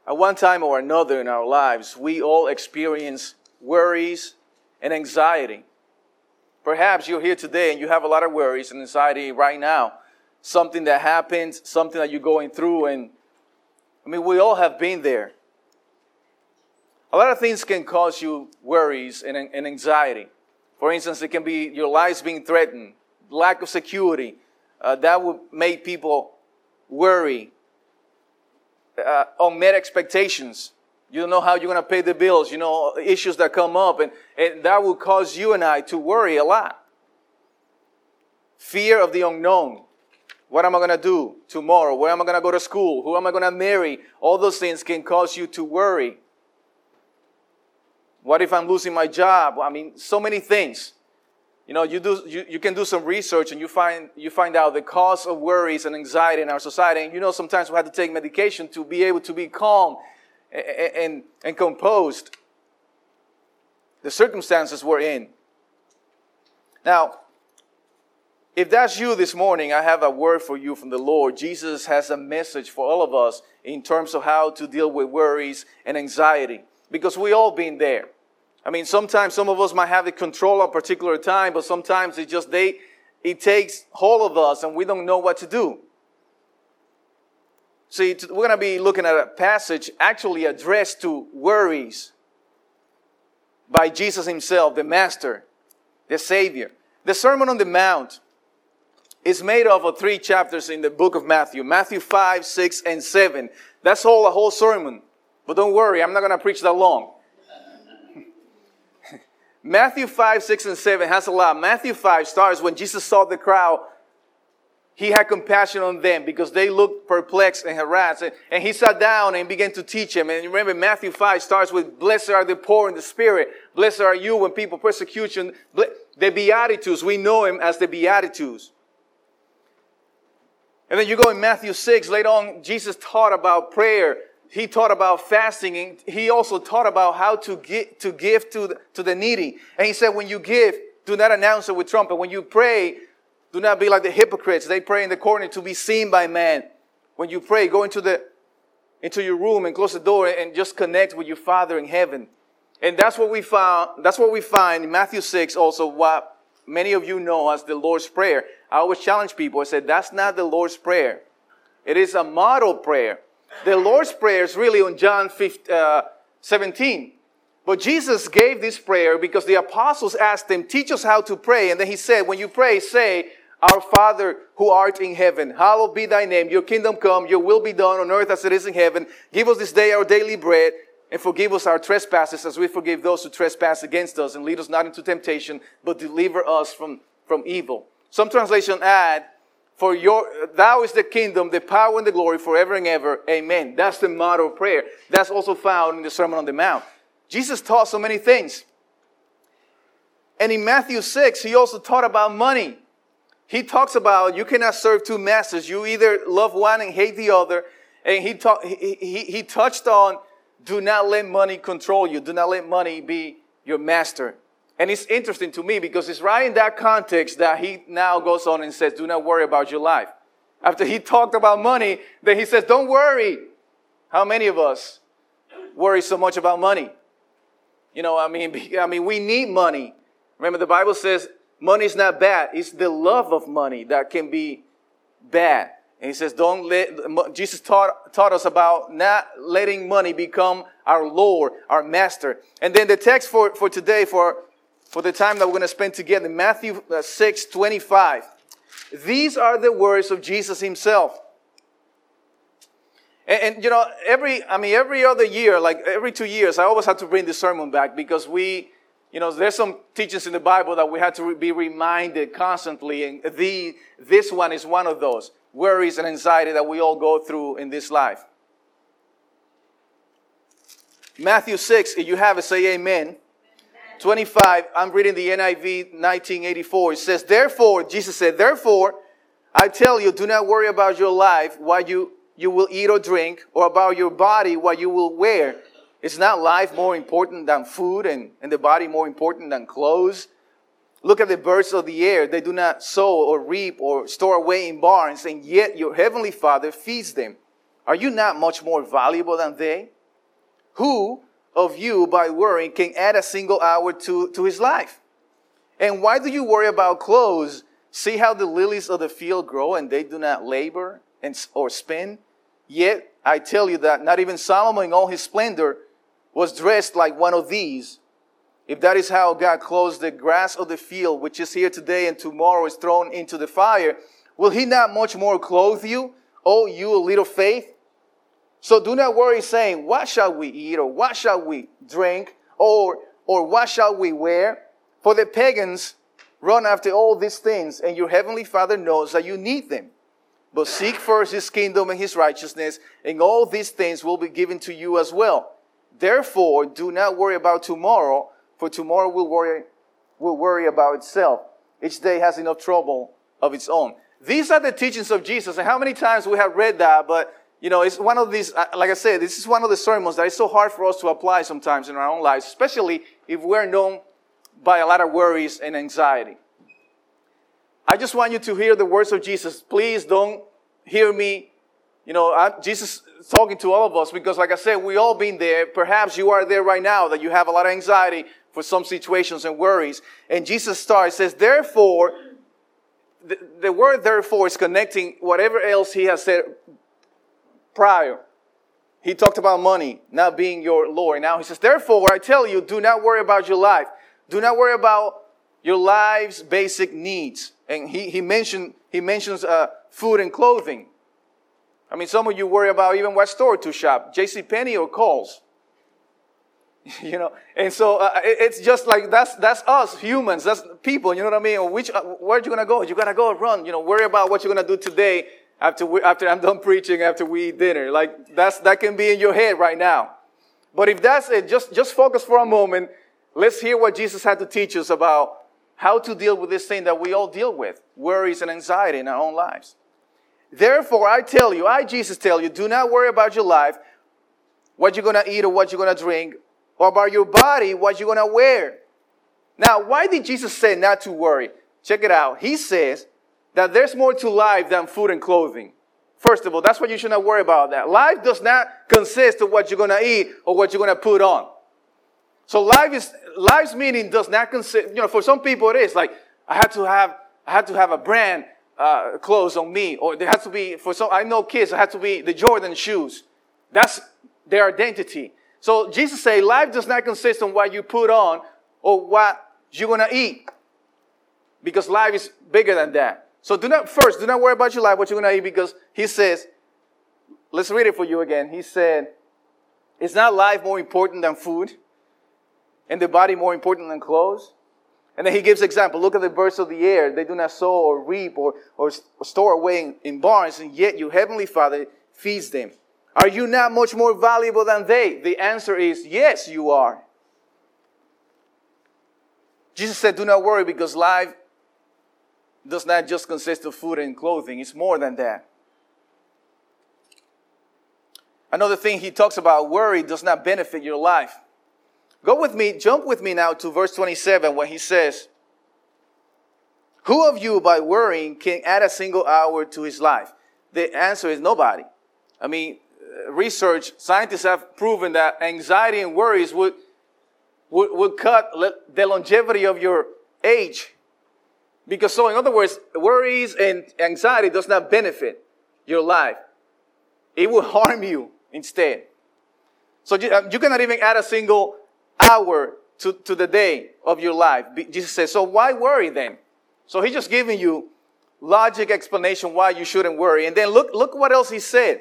At one time or another in our lives, we all experience worries and anxiety. Perhaps you're here today and you have a lot of worries and anxiety right now. Something that happened, something that you're going through, and we all have been there. A lot of things can cause you worries and anxiety. For instance, it can be your lives being threatened, lack of security. That would make people worry. Unmet expectations. You don't know how you're going to pay the bills. Issues that come up. And that will cause you and I to worry a lot. Fear of the unknown. What am I going to do tomorrow? Where am I going to go to school? Who am I going to marry? All those things can cause you to worry. What if I'm losing my job? So many things. You can do some research and you find out the cause of worries and anxiety in our society. And sometimes we have to take medication to be able to be calm and composed. The circumstances we're in. Now, if that's you this morning, I have a word for you from the Lord. Jesus has a message for all of us in terms of how to deal with worries and anxiety. Because we all been there. Sometimes some of us might have the control at a particular time, but sometimes it takes hold of us and we don't know what to do. See, we're going to be looking at a passage actually addressed to worries by Jesus himself, the Master, the Savior. The Sermon on the Mount is made up of 3 chapters in the book of Matthew. Matthew 5, 6, and 7. That's a whole sermon. But don't worry, I'm not going to preach that long. Matthew 5, 6, and 7 has a lot. Matthew 5 starts when Jesus saw the crowd. He had compassion on them because they looked perplexed and harassed. And he sat down and began to teach them. And remember, Matthew 5 starts with, blessed are the poor in the spirit. Blessed are you when people persecute you. The Beatitudes, we know him as the Beatitudes. And then you go in Matthew 6, later on, Jesus taught about prayer. He taught about fasting, and he also taught about how to give to the needy. And he said, when you give, do not announce it with trumpet. When you pray, do not be like the hypocrites. They pray in the corner to be seen by man. When you pray, go into your room and close the door and just connect with your Father in heaven. And that's what we found. That's what we find in Matthew 6 also, what many of you know as the Lord's Prayer. I always challenge people. I said, that's not the Lord's Prayer. It is a model prayer. The Lord's Prayer is really on John 17. But Jesus gave this prayer because the apostles asked him, teach us how to pray. And then he said, when you pray, say, our Father who art in heaven, hallowed be thy name. Your kingdom come, your will be done on earth as it is in heaven. Give us this day our daily bread and forgive us our trespasses as we forgive those who trespass against us. And lead us not into temptation, but deliver us from evil. Some translation add, thou is the kingdom, the power and the glory forever and ever. Amen. That's the model of prayer. That's also found in the Sermon on the Mount. Jesus taught so many things. And in Matthew 6, he also taught about money. He talks about you cannot serve 2 masters. You either love one and hate the other. And he touched on do not let money control you. Do not let money be your master. And it's interesting to me because it's right in that context that he now goes on and says, do not worry about your life. After he talked about money, then he says, don't worry. How many of us worry so much about money? We need money. Remember, the Bible says money is not bad. It's the love of money that can be bad. And he says, Jesus taught us about not letting money become our Lord, our master. And then the text for today, for the time that we're going to spend together, Matthew 6:25. These are the words of Jesus himself. And every other year, like every 2 years, I always have to bring the sermon back because there's some teachings in the Bible that we have to be reminded constantly. And this one is one of those worries and anxiety that we all go through in this life. Matthew 6, if you have it, say amen. 25, I'm reading the NIV 1984. It says, therefore, Jesus said, therefore, I tell you, do not worry about your life, what you will eat or drink, or about your body, what you will wear. Is not life more important than food and the body more important than clothes? Look at the birds of the air. They do not sow or reap or store away in barns, and yet your heavenly Father feeds them. Are you not much more valuable than they? Who of you, by worrying, can add a single hour to his life? And why do you worry about clothes? See how the lilies of the field grow, and they do not labor or spin? Yet I tell you that not even Solomon in all his splendor was dressed like one of these. If that is how God clothes the grass of the field, which is here today and tomorrow is thrown into the fire, will he not much more clothe you, O you of little faith? So do not worry, saying, what shall we eat, or what shall we drink, or what shall we wear? For the pagans run after all these things, and your heavenly Father knows that you need them. But seek first his kingdom and his righteousness, and all these things will be given to you as well. Therefore, do not worry about tomorrow, for tomorrow will worry about itself. Each day has enough trouble of its own. These are the teachings of Jesus. And how many times we have read that, but it's one of these, like I said, this is one of the sermons that is so hard for us to apply sometimes in our own lives, especially if we're known by a lot of worries and anxiety. I just want you to hear the words of Jesus. Please don't hear me. Jesus is talking to all of us because, like I said, we all been there. Perhaps you are there right now that you have a lot of anxiety for some situations and worries. And Jesus says, therefore, the word therefore is connecting whatever else he has said prior. He talked about money not being your Lord. Now he says, therefore, I tell you, do not worry about your life. Do not worry about your life's basic needs. And he mentions food and clothing. I mean, some of you worry about even what store to shop, JCPenney or Kohl's. And so it's just like that's us humans, that's people. You know what I mean? Where are you gonna go? You gotta go run. Worry about what you're gonna do today after I'm done preaching, after we eat dinner. Like that can be in your head right now. But if that's it, just focus for a moment. Let's hear what Jesus had to teach us about how to deal with this thing that we all deal with, worries and anxiety in our own lives. Therefore, I, Jesus, tell you, do not worry about your life, what you're going to eat or what you're going to drink, or about your body, what you're going to wear. Now, why did Jesus say not to worry? Check it out. He says that there's more to life than food and clothing. First of all, that's why you should not worry about that. Life does not consist of what you're going to eat or what you're going to put on. So life's meaning does not consist, for some people it is like, I had to have a brand clothes on me, or there has to be, for some, I know kids, it has to be the Jordan shoes. That's their identity. So Jesus said, life does not consist on what you put on or what you're going to eat. Because life is bigger than that. So do not worry about your life, what you're going to eat, because he says, let's read it for you again. He said, is not life more important than food? And the body more important than clothes? And then he gives example. Look at the birds of the air. They do not sow or reap or store away in barns, and yet your heavenly Father feeds them. Are you not much more valuable than they? The answer is yes, you are. Jesus said, do not worry, because life does not just consist of food and clothing. It's more than that. Another thing he talks about, worry does not benefit your life. Jump with me now to verse 27 when he says, who of you by worrying can add a single hour to his life? The answer is nobody. I mean, scientists have proven that anxiety and worries would cut the longevity of your age. Because in other words, worries and anxiety does not benefit your life. It will harm you instead. So you cannot even add a single hour to the day of your life. Jesus says, so why worry then? So he's just giving you logic explanation why you shouldn't worry. And then look what else he said.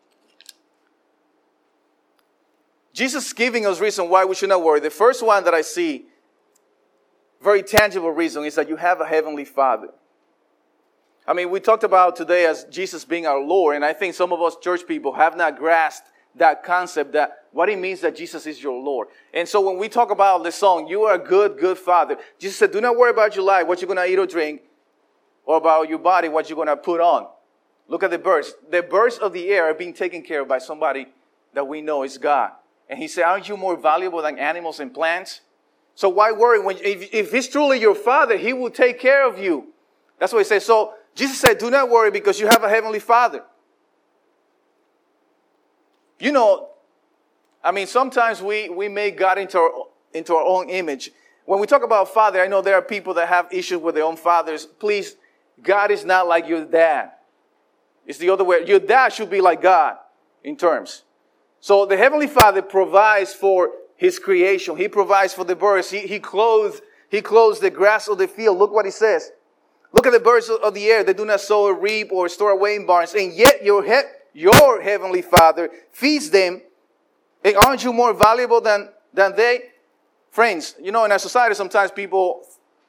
Jesus is giving us reason why we should not worry. The first one that I see, very tangible reason, is that you have a heavenly Father. I mean, we talked about today as Jesus being our Lord, and I think some of us church people have not grasped that concept, that what it means that Jesus is your Lord. And so when we talk about the song, you are a good Father, Jesus said, do not worry about your life, what you're going to eat or drink, or about your body, what you're going to put on. Look at the birds. The birds of the air are being taken care of by somebody that we know is God. And he said, aren't you more valuable than animals and plants? So why worry? If he's truly your Father, he will take care of you. That's what he says. So Jesus said, do not worry, because you have a heavenly Father. I mean, sometimes we make God into our own image. When we talk about father, I know there are people that have issues with their own fathers. Please, God is not like your dad. It's the other way. Your dad should be like God in terms. So the Heavenly Father provides for His creation. He provides for the birds. He clothes the grass of the field. Look what He says. Look at the birds of the air. They do not sow or reap or store away in barns. And yet your Heavenly Father feeds them. And aren't you more valuable than they? Friends, in our society sometimes people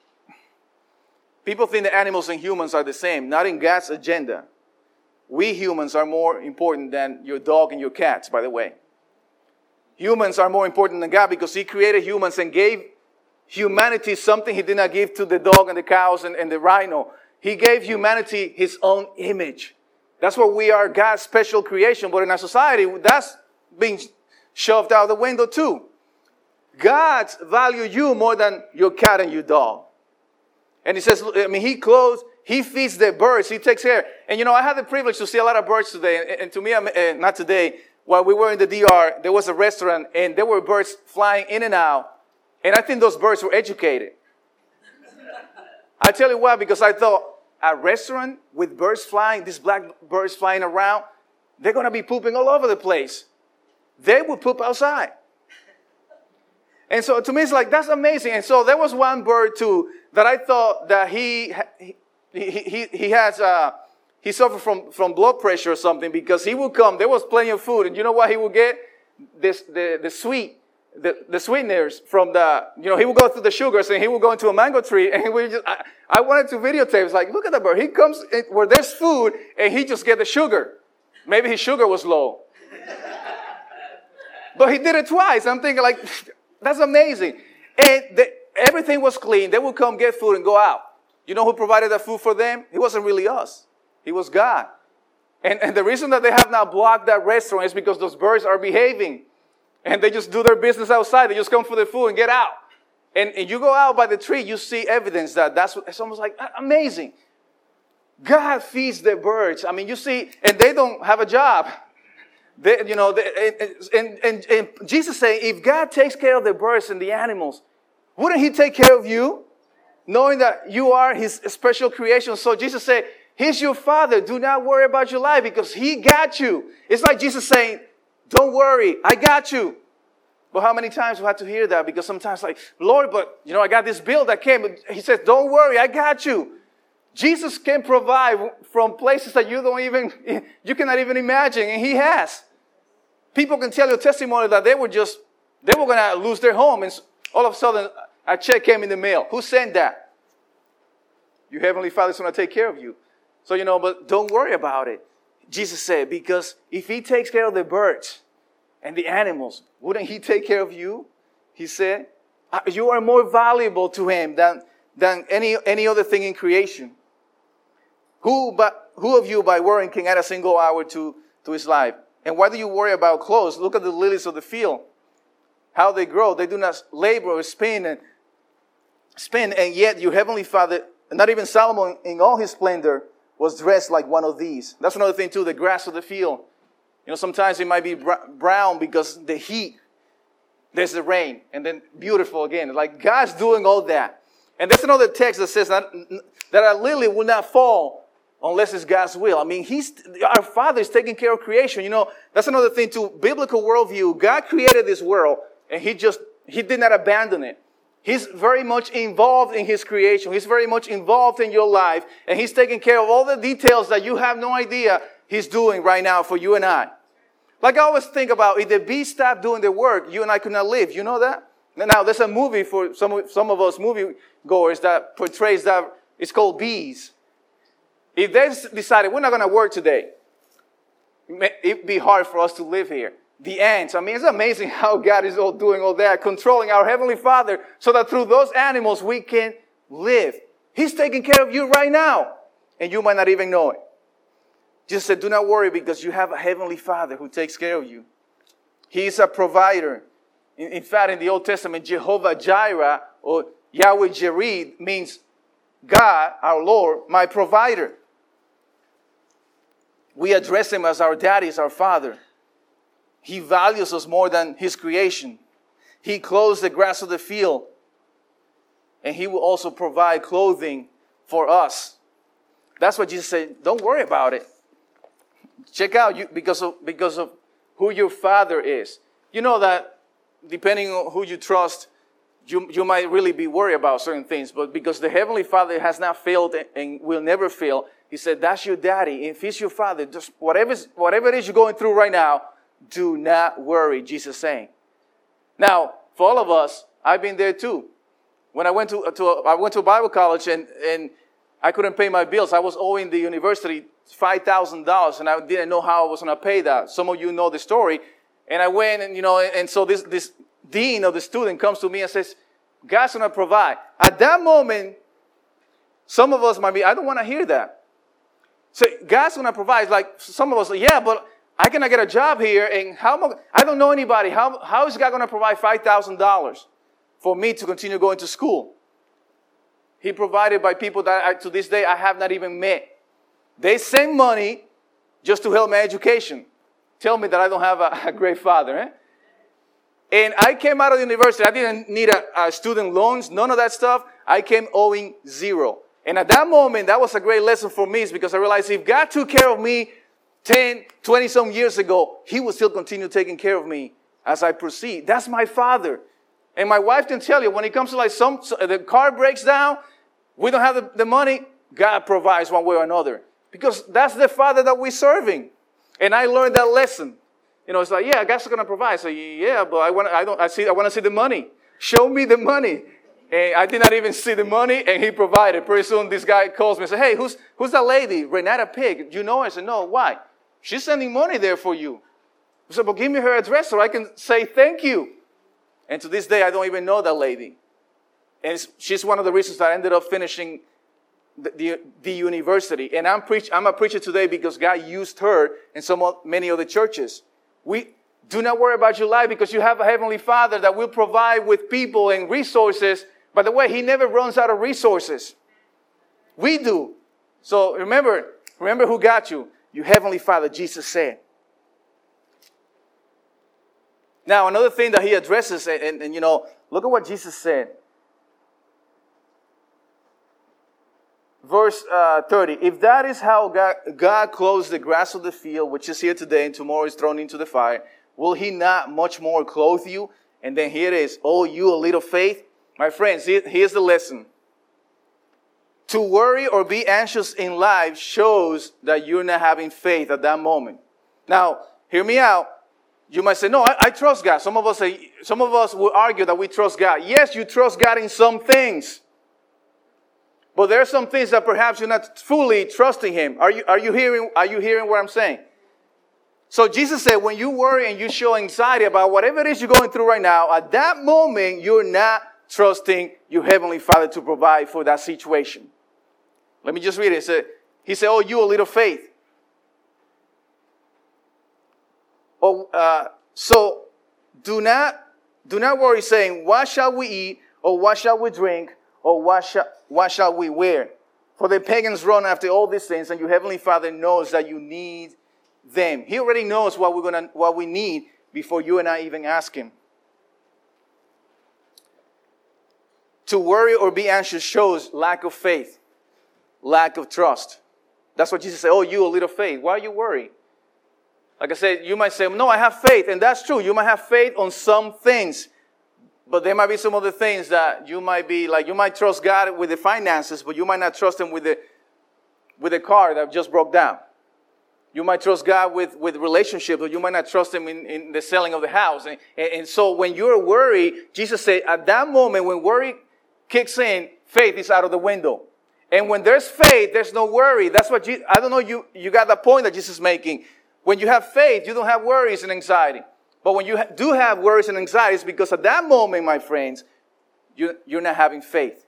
think that animals and humans are the same. Not in God's agenda. We humans are more important than your dog and your cats, by the way. Humans are more important than God because He created humans and gave humanity something He did not give to the dog and the cows and the rhino. He gave humanity His own image. That's what we are, God's special creation. But in our society, that's being shoved out the window too. God values you more than your cat and your dog. And He says, He clothes, He feeds the birds, He takes care. And I had the privilege to see a lot of birds today. And to me, not today, while we were in the DR, there was a restaurant and there were birds flying in and out. And I think those birds were educated. I tell you why, because I thought, a restaurant with birds flying, these black birds flying around, they're going to be pooping all over the place. They will poop outside. And so to me, it's like, that's amazing. And so there was one bird too that I thought that he suffered from blood pressure or something, because he would come, there was plenty of food, and you know what he would get? The sweeteners from he would go through the sugars, and he would go into a mango tree, and I wanted to videotape. It's like, look at the bird. He comes where there's food, and he just get the sugar. Maybe his sugar was low. But he did it twice. I'm thinking like, that's amazing. And everything was clean. They would come get food and go out. You know who provided the food for them? It wasn't really us. It was God. And the reason that they have not blocked that restaurant is because those birds are behaving. And they just do their business outside. They just come for the food and get out. And you go out by the tree, you see evidence that it's almost like amazing. God feeds the birds. I mean, you see, and they don't have a job. And Jesus saying, if God takes care of the birds and the animals, wouldn't He take care of you? Knowing that you are His special creation. So Jesus said, He's your Father. Do not worry about your life because He got you. It's like Jesus saying, don't worry, I got you. But how many times we have to hear that? Because sometimes like, Lord, but I got this bill that came. He says, don't worry, I got you. Jesus can provide from places that you cannot even imagine, and He has. People can tell your testimony that they were going to lose their home, and all of a sudden a check came in the mail. Who sent that? Your Heavenly Father is going to take care of you. So, but don't worry about it. Jesus said, because if He takes care of the birds and the animals, wouldn't He take care of you? He said, you are more valuable to Him than any other thing in creation. Who of you by worrying can add a single hour to his life? And why do you worry about clothes? Look at the lilies of the field, how they grow. They do not labor or spin, and yet your Heavenly Father, not even Solomon in all his splendor, was dressed like one of these. That's another thing too, the grass of the field. Sometimes it might be brown because the heat, there's the rain, and then beautiful again. Like God's doing all that. And there's another text that says that a lily will not fall unless it's God's will. I mean, our Father is taking care of creation. That's another thing too, biblical worldview. God created this world, and He did not abandon it. He's very much involved in His creation. He's very much involved in your life. And He's taking care of all the details that you have no idea He's doing right now for you and I. Like I always think about, if the bees stopped doing their work, you and I could not live. You know that? Now, there's a movie for some of us movie goers that portrays that. It's called Bees. If they decided, we're not going to work today, it'd be hard for us to live here. The ants. I mean, it's amazing how God is doing all that, controlling our Heavenly Father so that through those animals we can live. He's taking care of you right now, and you might not even know it. Jesus said, do not worry because you have a Heavenly Father who takes care of you. He is a provider. In fact, in the Old Testament, Jehovah Jireh or Yahweh Jireh means God, our Lord, my provider. We address Him as our daddy, as our Father. He values us more than His creation. He clothes the grass of the field. And He will also provide clothing for us. That's what Jesus said. Don't worry about it. Check out because of who your Father is. You know that depending on who you trust, you might really be worried about certain things. But because the Heavenly Father has not failed and will never fail, He said, that's your daddy. If He's your Father, just whatever it is you're going through right now, do not worry, Jesus is saying. Now, for all of us, I've been there too. When I went to Bible college and I couldn't pay my bills. I was owing the university $5,000 and I didn't know how I was going to pay that. Some of you know the story. And I went and so this dean of the student comes to me and says, God's going to provide. At that moment, some of us might be, I don't want to hear that. So God's going to provide. Like some of us, yeah, but I cannot get a job here. And I don't know anybody. How is God going to provide $5,000 for me to continue going to school? He provided by people that to this day I have not even met. They send money just to help my education. Tell me that I don't have a great father. Eh? And I came out of the university. I didn't need a student loans, none of that stuff. I came owing zero. And at that moment, that was a great lesson for me because I realized if God took care of me 10, 20 some years ago, He will still continue taking care of me as I proceed. That's my Father. And my wife can tell you, when it comes to the car breaks down, we don't have the money, God provides one way or another. Because that's the Father that we're serving. And I learned that lesson. It's like, yeah, God's going to provide. So yeah, but I want to see the money. Show me the money. And I did not even see the money, and He provided. Pretty soon, this guy calls me and says, hey, who's that lady? Renata Pig. You know her? I said, no, why? She's sending money there for you. I said, well, give me her address so I can say thank you. And to this day, I don't even know that lady. And she's one of the reasons that I ended up finishing the university. And I'm a preacher today because God used her in many other churches. We do not worry about your life because you have a Heavenly Father that will provide with people and resources. By the way, He never runs out of resources. We do. So remember who got you. Your Heavenly Father, Jesus said. Now, another thing that He addresses, and look at what Jesus said. Verse 30. If that is how God clothes the grass of the field, which is here today and tomorrow is thrown into the fire, will He not much more clothe you? And then here it is. Oh, you a little faith. My friends, here's the lesson. To worry or be anxious in life shows that you're not having faith at that moment. Now, hear me out. You might say, no, I trust God. Some of us will argue that we trust God. Yes, you trust God in some things. But there are some things that perhaps you're not fully trusting Him. Are you hearing what I'm saying? So Jesus said, when you worry and you show anxiety about whatever it is you're going through right now, at that moment, you're not trusting your Heavenly Father to provide for that situation. Let me just read it. He said, oh, you a little faith. So do not worry saying, what shall we eat, or what shall we drink, or what shall we wear? For the pagans run after all these things, and your Heavenly Father knows that you need them. He already knows what we need before you and I even ask Him. To worry or be anxious shows lack of faith, lack of trust. That's what Jesus said, oh, you a little faith. Why are you worried? Like I said, you might say, no, I have faith. And that's true. You might have faith on some things. But there might be some other things that you might be like, you might trust God with the finances, but you might not trust Him with the car that just broke down. You might trust God with relationships, but you might not trust Him in the selling of the house. And so when you're worried, Jesus said, at that moment, when worry kicks in, faith is out of the window. And when there's faith, there's no worry. That's what I don't know, you got that point that Jesus is making. When you have faith, you don't have worries and anxiety. But when you do have worries and anxieties, because at that moment, my friends, you're not having faith.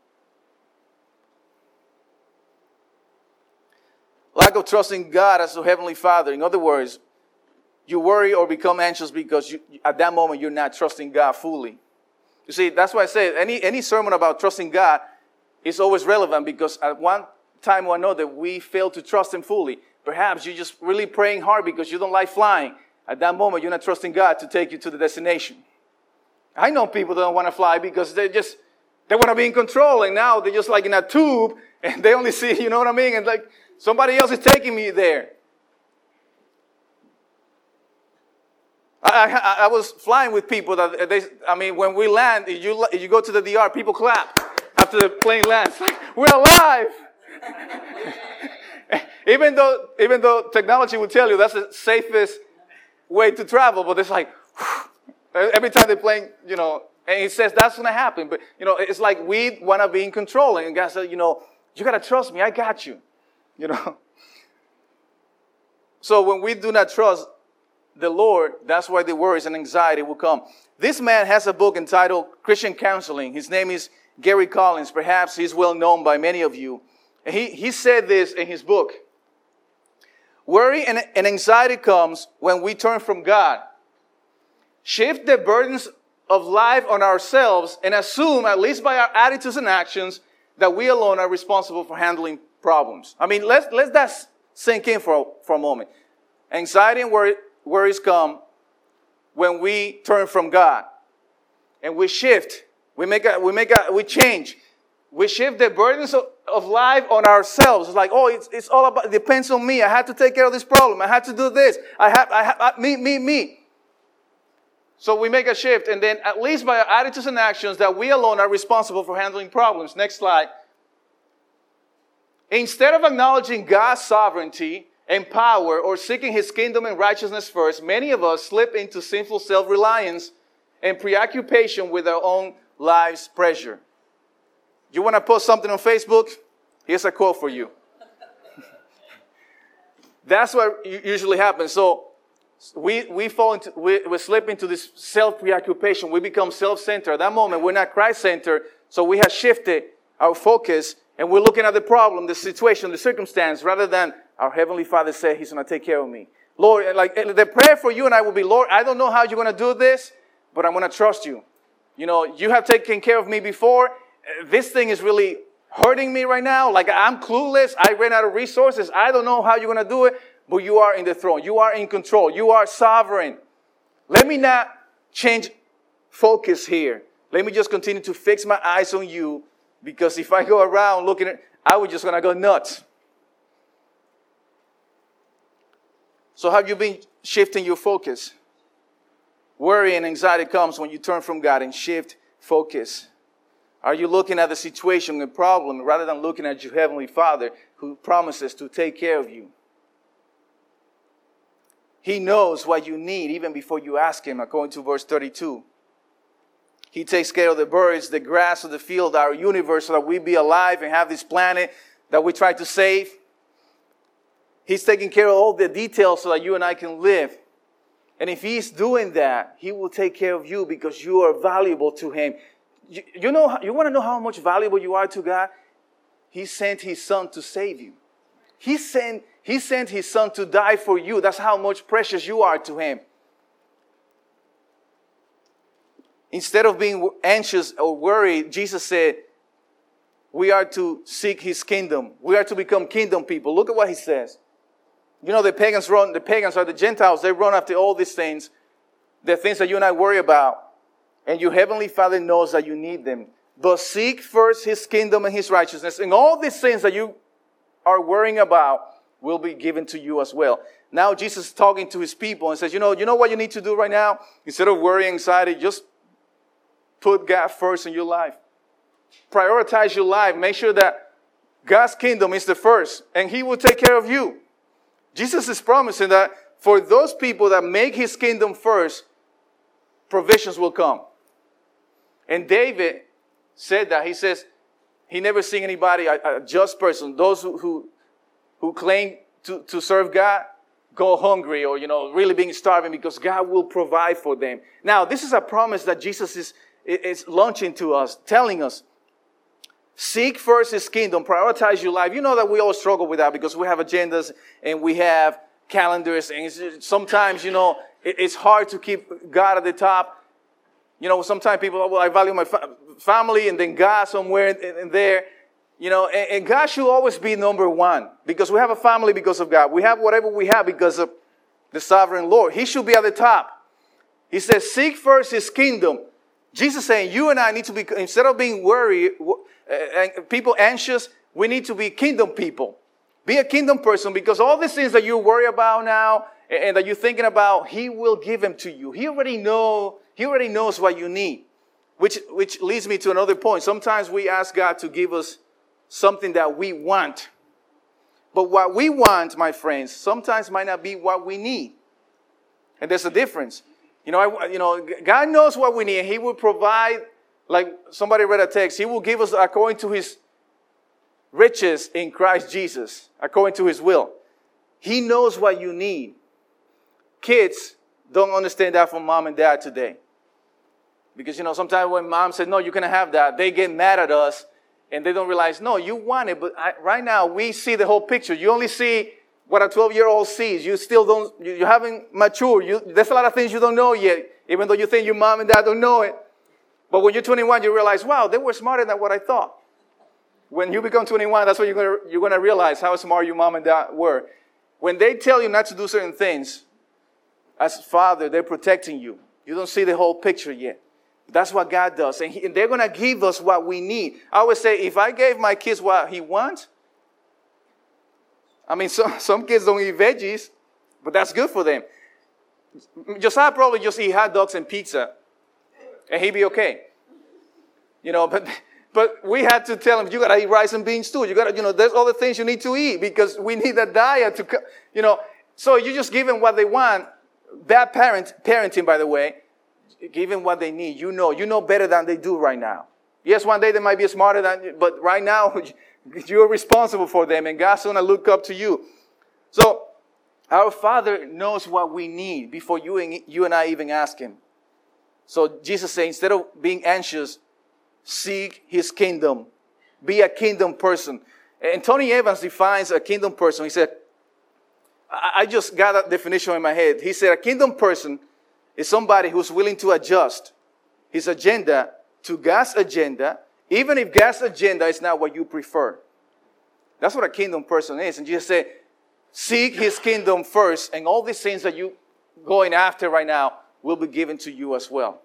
Lack of trusting God as a Heavenly Father. In other words, you worry or become anxious because at that moment, you're not trusting God fully. You see, that's why I say any sermon about trusting God is always relevant, because at one time or another, we fail to trust Him fully. Perhaps you're just really praying hard because you don't like flying. At that moment, you're not trusting God to take you to the destination. I know people that don't want to fly because they want to be in control, and now they're just like in a tube, and they only see, you know what I mean? And like, somebody else is taking me there. I was flying with people that when we land, you go to the DR, people clap after the plane lands. Like, we're alive. even though technology will tell you that's the safest way to travel, but it's like, every time the plane, and it says that's going to happen. But, it's like we want to be in control. And God said, you got to trust me. I got you. So when we do not trust the Lord, that's why the worries and anxiety will come. This man has a book entitled Christian Counseling. His name is Gary Collins. Perhaps he's well known by many of you. And he said this in his book. Worry and anxiety comes when we turn from God, shift the burdens of life on ourselves, and assume, at least by our attitudes and actions, that we alone are responsible for handling problems. Let that sink in for a moment. Anxiety and worries come when we turn from God, and we shift. We change. We shift the burdens of life on ourselves. It's like, it's all about, it depends on me. I have to take care of this problem. I have to do this. Me. So we make a shift, and then at least by our attitudes and actions, that we alone are responsible for handling problems. Next slide. Instead of acknowledging God's sovereignty and power, or seeking His kingdom and righteousness first, many of us slip into sinful self-reliance and preoccupation with our own life's pressure. You want to post something on Facebook? Here's a quote for you. That's what usually happens. So we slip into this self-preoccupation. We become self-centered. At that moment, we're not Christ-centered. So we have shifted our focus, and we're looking at the problem, the situation, the circumstance, rather than our Heavenly Father said He's going to take care of me. Lord, like the prayer for you and I will be, Lord, I don't know how you're going to do this, but I'm going to trust you. You have taken care of me before. This thing is really hurting me right now. Like, I'm clueless. I ran out of resources. I don't know how you're going to do it, but you are in the throne. You are in control. You are sovereign. Let me not change focus here. Let me just continue to fix my eyes on you, because if I go around looking at, I was just going to go nuts. So have you been shifting your focus? Worry and anxiety comes when you turn from God and shift focus. Are you looking at the situation and problem rather than looking at your Heavenly Father, who promises to take care of you? He knows what you need even before you ask Him, according to verse 32. He takes care of the birds, the grass of the field, our universe, so that we be alive and have this planet that we try to save. He's taking care of all the details so that you and I can live. And if He's doing that, He will take care of you because you are valuable to Him. You want to know how much valuable you are to God? He sent His Son to save you. He sent His Son to die for you. That's how much precious you are to Him. Instead of being anxious or worried, Jesus said, we are to seek His kingdom. We are to become kingdom people. Look at what He says. The pagans are the Gentiles. They run after all these things. The things that you and I worry about. And your Heavenly Father knows that you need them. But seek first His kingdom and His righteousness. And all these things that you are worrying about will be given to you as well. Now Jesus is talking to His people and says, you know what you need to do right now? Instead of worrying, anxiety, just put God first in your life. Prioritize your life. Make sure that God's kingdom is the first. And He will take care of you. Jesus is promising that for those people that make His kingdom first, provisions will come. And David said that. He says he never seen anybody, a just person, those who claim to serve God, go hungry or, really being starving, because God will provide for them. Now, this is a promise that Jesus is launching to us, telling us, seek first His kingdom, prioritize your life. You know that we all struggle with that because we have agendas and we have calendars, and sometimes, it's hard to keep God at the top. Sometimes people, I value my family and then God somewhere in there. And God should always be number one, because we have a family because of God. We have whatever we have because of the sovereign Lord. He should be at the top. He says, seek first his kingdom. Jesus saying, you and I need to be, instead of being worried, and people anxious, we need to be kingdom people. Be a kingdom person, because all these things that you worry about now and that you're thinking about, he will give them to you. He already knows what you need. Which leads me to another point. Sometimes we ask God to give us something that we want. But what we want, my friends, sometimes might not be what we need. And there's a difference. God knows what we need, and he will provide, like somebody read a text, he will give us according to his riches in Christ Jesus, according to his will. He knows what you need. Kids don't understand that from mom and dad today. Because, sometimes when mom says, no, you can't have that, they get mad at us, and they don't realize, no, you want it, but right now we see the whole picture. You only see what a 12-year-old sees. You still don't, you haven't matured. There's a lot of things you don't know yet, even though you think your mom and dad don't know it. But when you're 21, you realize, wow, they were smarter than what I thought. When you become 21, that's when you're going to realize how smart your mom and dad were. When they tell you not to do certain things, as father, they're protecting you. You don't see the whole picture yet. That's what God does. And they're going to give us what we need. I always say, if I gave my kids what he wants, I mean, some kids don't eat veggies, but that's good for them. Josiah probably just eat hot dogs and pizza, and he'd be okay. But we had to tell him, you got to eat rice and beans too. You got to, there's other things you need to eat, because we need a diet to, so you just give them what they want. Bad parenting, by the way, give them what they need. You know better than they do right now. Yes, one day they might be smarter than you, but right now, you're responsible for them, and God's going to look up to you. So, our Father knows what we need before you and I even ask him. So, Jesus said, instead of being anxious, seek his kingdom. Be a kingdom person. And Tony Evans defines a kingdom person. He said, I just got that definition in my head. He said, a kingdom person is somebody who's willing to adjust his agenda to God's agenda, even if God's agenda is not what you prefer. That's what a kingdom person is. And Jesus said, seek his kingdom first, and all these things that you're going after right now will be given to you as well.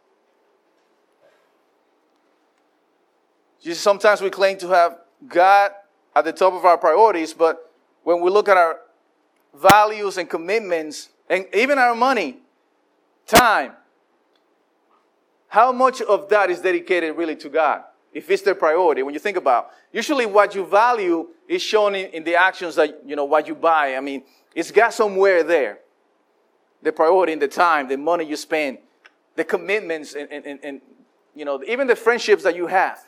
Sometimes we claim to have God at the top of our priorities, but when we look at our values and commitments, and even our money, time, how much of that is dedicated really to God? If it's their priority, when you think about, usually what you value is shown in the actions that, what you buy. I mean, it's got somewhere there. The priority in the time, the money you spend, the commitments, and even the friendships that you have.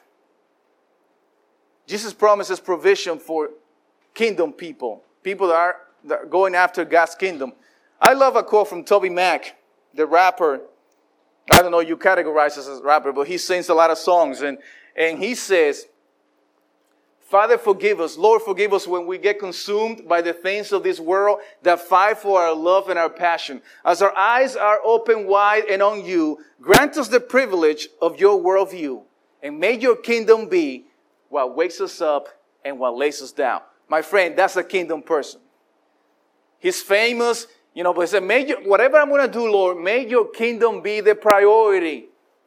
Jesus promises provision for kingdom people that are going after God's kingdom. I love a quote from Toby Mac, the rapper. I don't know, you categorize us as a rapper, but he sings a lot of songs. And he says, Father, forgive us. Lord, forgive us when we get consumed by the things of this world that fight for our love and our passion. As our eyes are open wide and on you, grant us the privilege of your worldview. And may your kingdom be what wakes us up and what lays us down. My friend, that's a kingdom person. He's famous, but he said, whatever I'm going to do, Lord, may your kingdom be the priority.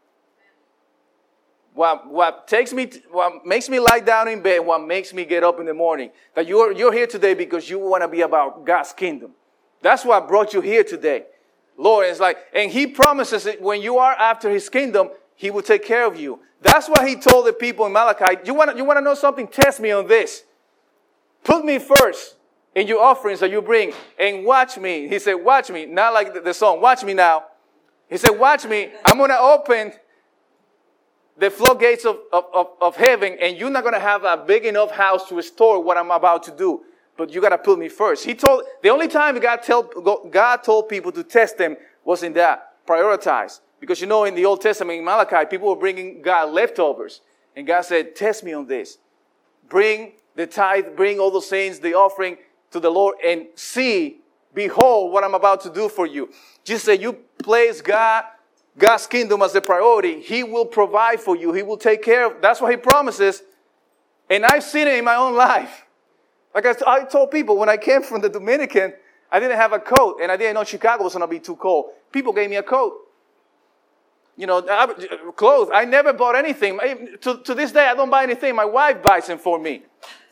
What makes me lie down in bed, what makes me get up in the morning, that you're here today because you want to be about God's kingdom. That's what brought you here today. Lord, it's like, and he promises that when you are after his kingdom, he will take care of you. That's what he told the people in Malachi. You want to know something? Test me on this. Put me first in your offerings that you bring, and watch me. He said, watch me. Not like the song, watch me now. He said, watch me. I'm going to open the floodgates of heaven, and you're not going to have a big enough house to store what I'm about to do. But you got to put me first. The only time God told people to test them was in that, prioritize. Because in the Old Testament, in Malachi, people were bringing God leftovers. And God said, test me on this. Bring the tithe, bring all those things, the offering to the Lord, and see, behold what I'm about to do for you. Jesus said, you place God's kingdom as the priority. He will provide for you. He will take care of. That's what he promises. And I've seen it in my own life. Like I told people, when I came from the Dominican, I didn't have a coat, and I didn't know Chicago was going to be too cold. People gave me a coat. You know, clothes. I never bought anything. To this day, I don't buy anything. My wife buys them for me.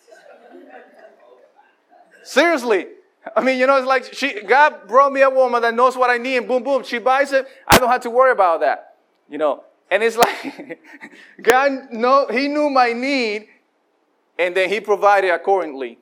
Seriously. I mean, you know, it's like God brought me a woman that knows what I need, and boom, boom, she buys it. I don't have to worry about that. You know, and it's like God He knew my need, and then He provided accordingly.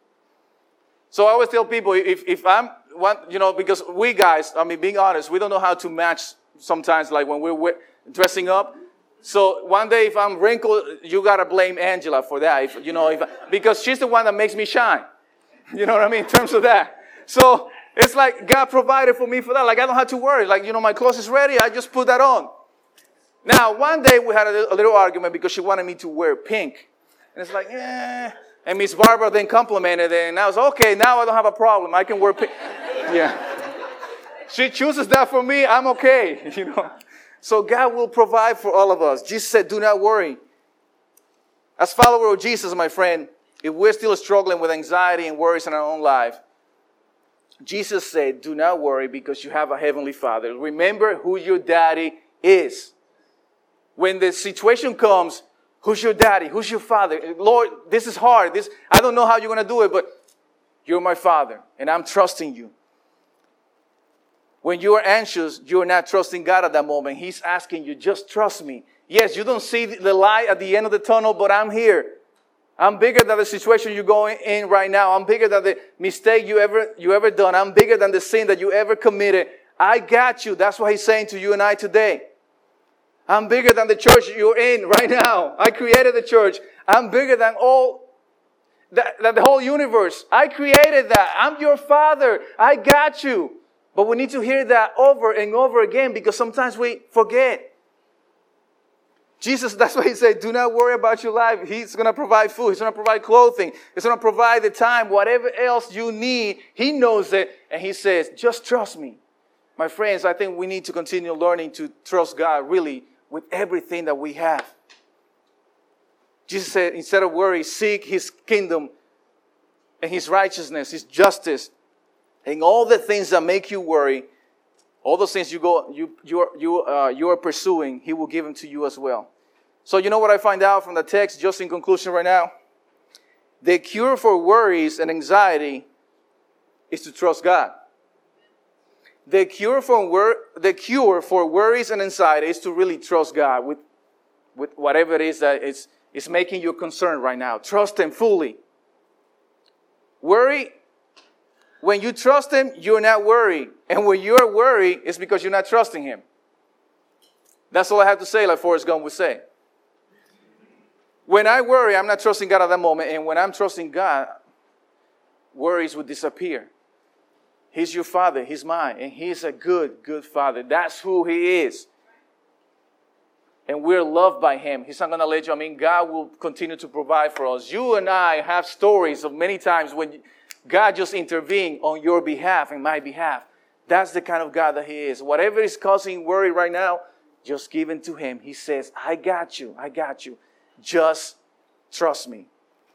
So I always tell people, if I'm one, you know, because we guys, I mean, being honest, we don't know how to match sometimes, like when we're dressing up. So one day, if I'm wrinkled, you gotta blame Angela for that. Because she's the one that makes me shine. You know what I mean? In terms of that. So it's like God provided for me for that. Like I don't have to worry. Like, you know, my clothes is ready. I just put that on. Now, one day we had a little argument because she wanted me to wear pink. And it's like, And Miss Barbara then complimented it. And I was, okay, now I don't have a problem. I can wear pink. Yeah. She chooses that for me. I'm okay. You know. So God will provide for all of us. Jesus said, do not worry. As followers of Jesus, my friend, if we're still struggling with anxiety and worries in our own life, Jesus said, do not worry because you have a heavenly Father. Remember who your daddy is. When the situation comes, who's your daddy? Who's your father? Lord, this is hard. I don't know how you're going to do it, but you're my Father, and I'm trusting you. When you are anxious, you're not trusting God at that moment. He's asking you, just trust me. Yes, you don't see the light at the end of the tunnel, but I'm here. I'm bigger than the situation you're going in right now. I'm bigger than the mistake you ever done. I'm bigger than the sin that you ever committed. I got you. That's what He's saying to you and I today. I'm bigger than the church you're in right now. I created the church. I'm bigger than than the whole universe. I created that. I'm your Father. I got you. But we need to hear that over and over again because sometimes we forget. Jesus, that's why He said, do not worry about your life. He's going to provide food. He's going to provide clothing. He's going to provide the time. Whatever else you need, He knows it. And He says, just trust me. My friends, I think we need to continue learning to trust God really with everything that we have. Jesus said, instead of worry, seek His kingdom and His righteousness, His justice, and all the things that make you worry. All those things you are pursuing, He will give them to you as well. So you know what I find out from the text, just in conclusion right now? The cure for worries and anxiety is to trust God. The cure for worries and anxiety is to really trust God with whatever it is that is making you concerned right now. Trust Him fully. Worry. When you trust Him, you're not worried. And when you're worried, it's because you're not trusting Him. That's all I have to say, like Forrest Gump would say. When I worry, I'm not trusting God at that moment. And when I'm trusting God, worries will disappear. He's your Father. He's mine. And He's a good, good Father. That's who He is. And we're loved by Him. He's not going to let you. God will continue to provide for us. You and I have stories of many times when God just intervened on your behalf and my behalf. That's the kind of God that He is. Whatever is causing worry right now, just give it to Him. He says, I got you. I got you. Just trust me.